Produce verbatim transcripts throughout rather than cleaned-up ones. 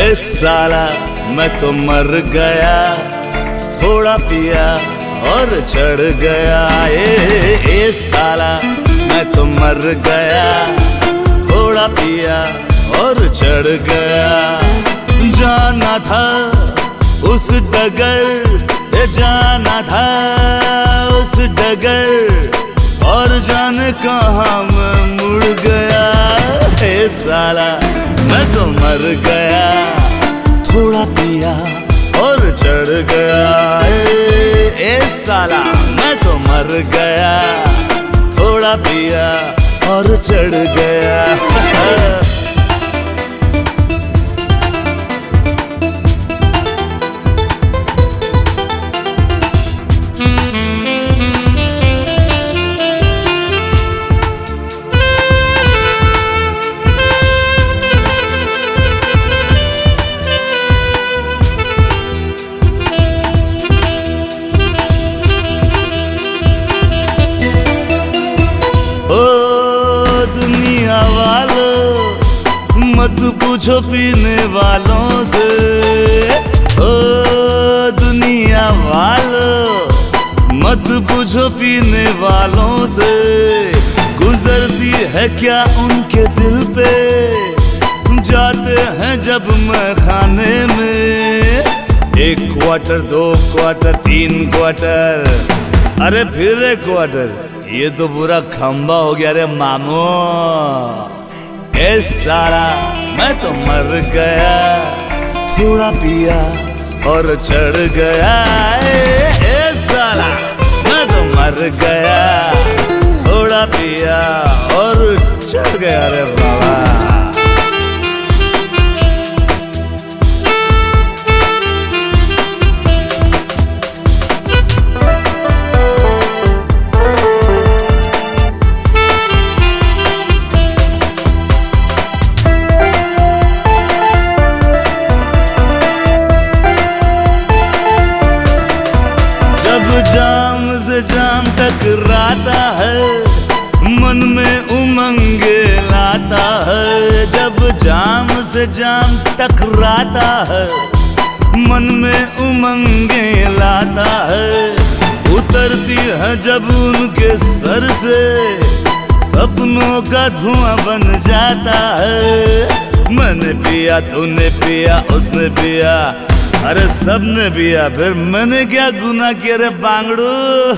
ए साला मैं तो मर गया, थोड़ा पिया और चढ़ गया। ए, ए साला मैं तो मर गया, थोड़ा पिया और चढ़ गया। जाना था उस डगर, जाना था उस डगर, और जाने कहाँ मैं मुड़ गया। ए साला मैं तो मर गया, थोड़ा पिया और चढ़ गया। ए, ए साला मैं तो मर गया, थोड़ा पिया और चढ़ गया। मत पूछो पीने वालों से, ओ दुनिया वालों, मत पूछो पीने वालों से। गुजरती है क्या उनके दिल पे, जाते हैं जब मैं खाने में। एक क्वार्टर, दो क्वार्टर, तीन क्वार्टर, अरे फिर एक क्वार्टर, ये तो पूरा खंबा हो गया रे मामू। ए साला मैं तो मर गया, थोड़ा पिया और चढ़ गया। ए, ए साला मैं तो मर गया, थोड़ा पिया और चढ़ गया रे बाबा। जाम से जाम टकराता है, मन में उमंगे लाता है। जब जाम से जाम टकराता है, मन में उमंगे लाता है। उतरती है जब उनके सर से, सपनों का धुआं बन जाता है। मैंने पिया, तूने पिया, उसने पिया, अरे सबने पिया, फिर मैंने क्या गुनाह किया रे बांगड़ू।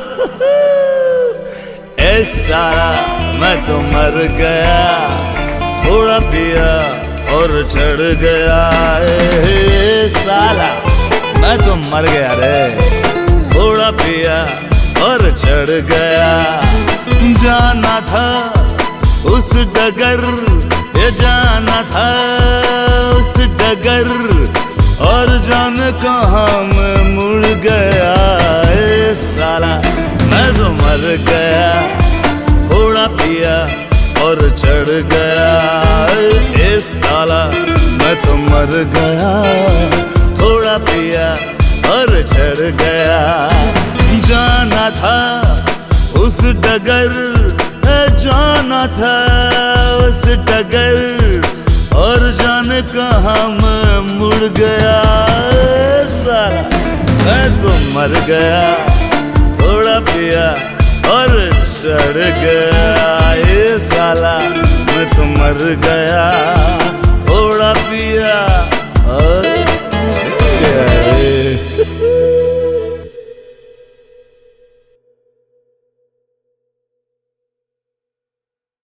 ए साला मैं तो मर गया, थोड़ा पिया और चढ़ गया। ए साला मैं तो मर गया रे, थोड़ा पिया और चढ़ गया। जाना था उस डगर, ये जाना था उस डगर, और जाने कहाँ मैं मुड़ गया। ए साला मैं तो मर गया, थोड़ा पिया और चढ़ गया। ए साला मैं तो मर गया, थोड़ा पिया और चढ़ गया। जाना था उस डगर, जाना था उस डगर, और जाने कहाँ मैं मुड़ गया। साला मैं तो मर गया, थोड़ा पिया और चढ़ गया। ये साला मैं तो मर गया, थोड़ा पिया